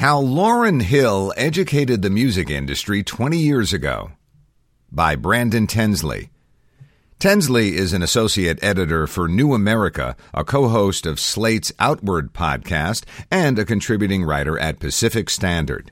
How Lauryn Hill Educated the Music Industry 20 Years Ago by Brandon Tensley. Tensley is an associate editor for New America, a co-host of Slate's Outward podcast, and a contributing writer at Pacific Standard.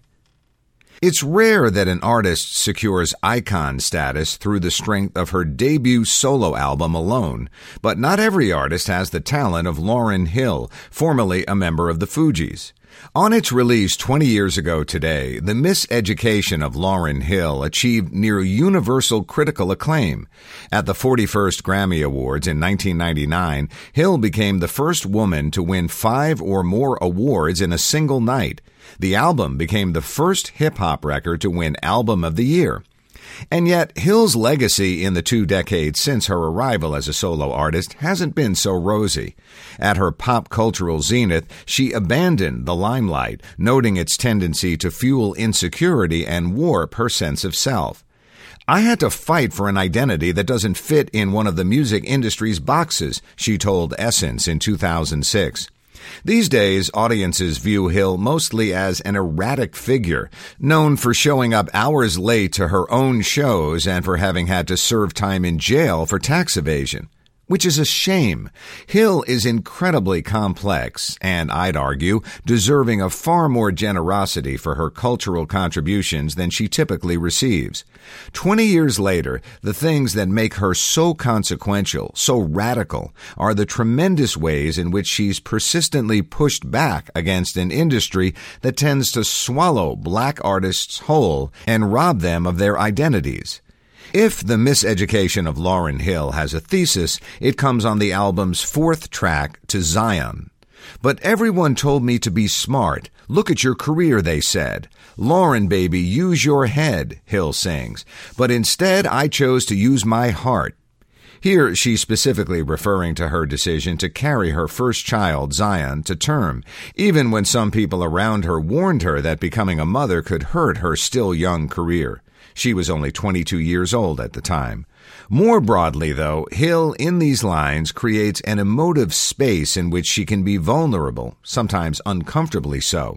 It's rare that an artist secures icon status through the strength of her debut solo album alone, but not every artist has the talent of Lauryn Hill, formerly a member of the Fugees. On its release 20 years ago today, the miseducation of Lauryn Hill achieved near universal critical acclaim. At the 41st Grammy Awards in 1999, Hill became the first woman to win 5 or more awards in a single night. The album became the first hip-hop record to win Album of the Year. And yet, Hill's legacy in the 2 decades since her arrival as a solo artist hasn't been so rosy. At her pop cultural zenith, she abandoned the limelight, noting its tendency to fuel insecurity and warp her sense of self. "I had to fight for an identity that doesn't fit in one of the music industry's boxes," she told Essence in 2006. These days, audiences view Hill mostly as an erratic figure, known for showing up hours late to her own shows and for having had to serve time in jail for tax evasion. Which is a shame. Hill is incredibly complex and, I'd argue, deserving of far more generosity for her cultural contributions than she typically receives. 20 years later, the things that make her so consequential, so radical, are the tremendous ways in which she's persistently pushed back against an industry that tends to swallow black artists whole and rob them of their identities. If The Miseducation of Lauryn Hill has a thesis, it comes on the album's 4th track, To Zion. "But everyone told me to be smart. Look at your career, they said. Lauryn, baby, use your head," Hill sings. "But instead, I chose to use my heart." Here, she's specifically referring to her decision to carry her first child, Zion, to term, even when some people around her warned her that becoming a mother could hurt her still young career. She was only 22 years old at the time. More broadly, though, Hill, in these lines, creates an emotive space in which she can be vulnerable, sometimes uncomfortably so.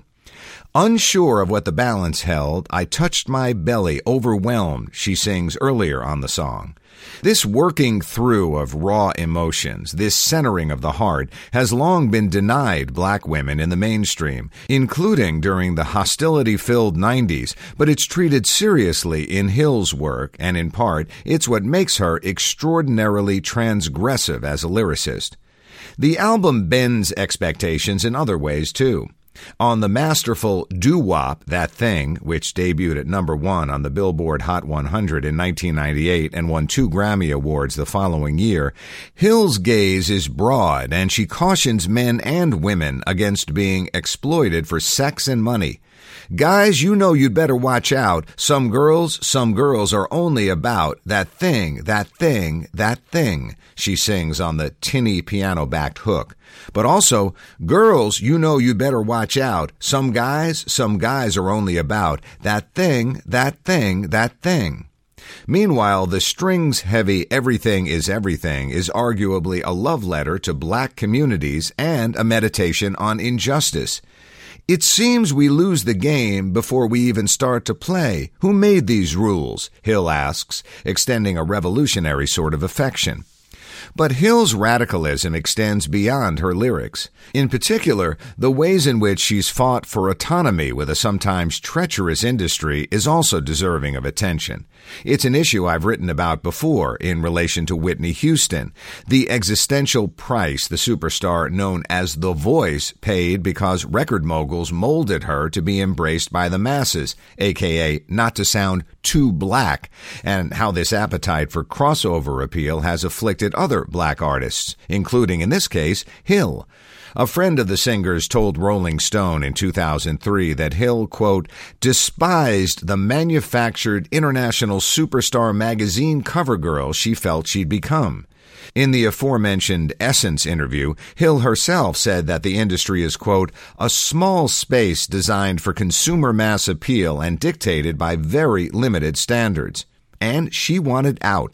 "Unsure of what the balance held, I touched my belly, overwhelmed," she sings earlier on the song. This working through of raw emotions, this centering of the heart, has long been denied black women in the mainstream, including during the hostility-filled 90s, but it's treated seriously in Hill's work, and in part, it's what makes her extraordinarily transgressive as a lyricist. The album bends expectations in other ways, too. On the masterful Doo-Wop, That Thing, which debuted at number 1 on the Billboard Hot 100 in 1998 and won 2 Grammy Awards the following year, Hill's gaze is broad and she cautions men and women against being exploited for sex and money. "Guys, you know you'd better watch out. Some girls are only about that thing, that thing, that thing," she sings on the tinny piano-backed hook. But also, "Girls, you know you'd better watch out. Some guys are only about that thing, that thing, that thing." Meanwhile, the strings-heavy Everything is Everything is arguably a love letter to black communities and a meditation on injustice. "It seems we lose the game before we even start to play. Who made these rules?" Hill asks, extending a revolutionary sort of affection. But Hill's radicalism extends beyond her lyrics. In particular, the ways in which she's fought for autonomy with a sometimes treacherous industry is also deserving of attention. It's an issue I've written about before in relation to Whitney Houston, the existential price the superstar known as The Voice paid because record moguls molded her to be embraced by the masses, aka not to sound too black, and how this appetite for crossover appeal has afflicted other black artists, including, in this case, Hill. A friend of the singer's told Rolling Stone in 2003 that Hill, quote, despised the manufactured international superstar magazine cover girl she felt she'd become. In the aforementioned Essence interview, Hill herself said that the industry is, quote, a small space designed for consumer mass appeal and dictated by very limited standards. And she wanted out.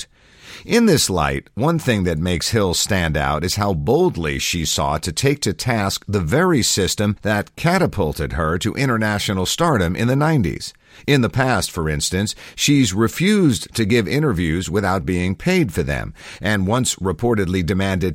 In this light, one thing that makes Hill stand out is how boldly she sought to take to task the very system that catapulted her to international stardom in the 90s. In the past, for instance, she's refused to give interviews without being paid for them, and once reportedly demanded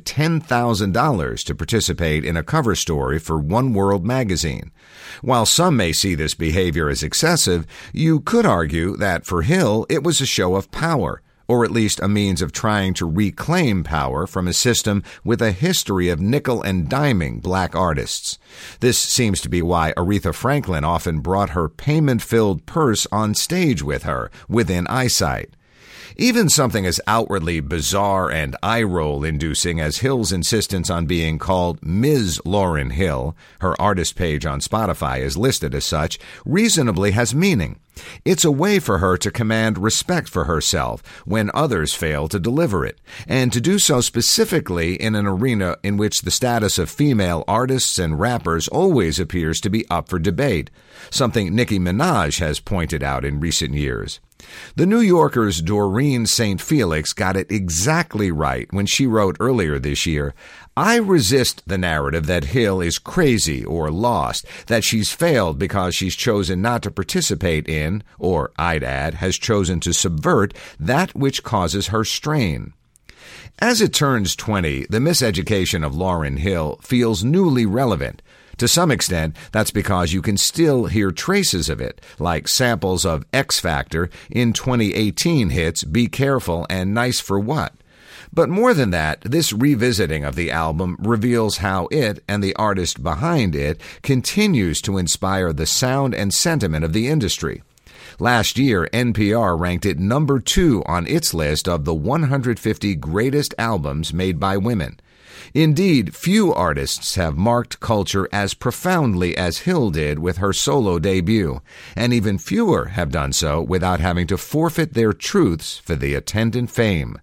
$10,000 to participate in a cover story for One World magazine. While some may see this behavior as excessive, you could argue that for Hill it was a show of power, or at least a means of trying to reclaim power from a system with a history of nickel and diming black artists. This seems to be why Aretha Franklin often brought her payment-filled purse on stage with her, within eyesight. Even something as outwardly bizarre and eye-roll-inducing as Hill's insistence on being called Ms. Lauryn Hill, her artist page on Spotify is listed as such, reasonably has meaning. It's a way for her to command respect for herself when others fail to deliver it, and to do so specifically in an arena in which the status of female artists and rappers always appears to be up for debate, something Nicki Minaj has pointed out in recent years. The New Yorker's Doreen St. Felix got it exactly right when she wrote earlier this year, "I resist the narrative that Hill is crazy or lost, that she's failed because she's chosen not to participate in, or I'd add, has chosen to subvert, that which causes her strain." As it turns 20, the miseducation of Lauryn Hill feels newly relevant. To some extent, that's because you can still hear traces of it, like samples of X Factor in 2018 hits Be Careful and Nice for What. But more than that, this revisiting of the album reveals how it, and the artist behind it, continues to inspire the sound and sentiment of the industry. Last year, NPR ranked it number 2 on its list of the 150 greatest albums made by women. Indeed, few artists have marked culture as profoundly as Hill did with her solo debut, and even fewer have done so without having to forfeit their truths for the attendant fame.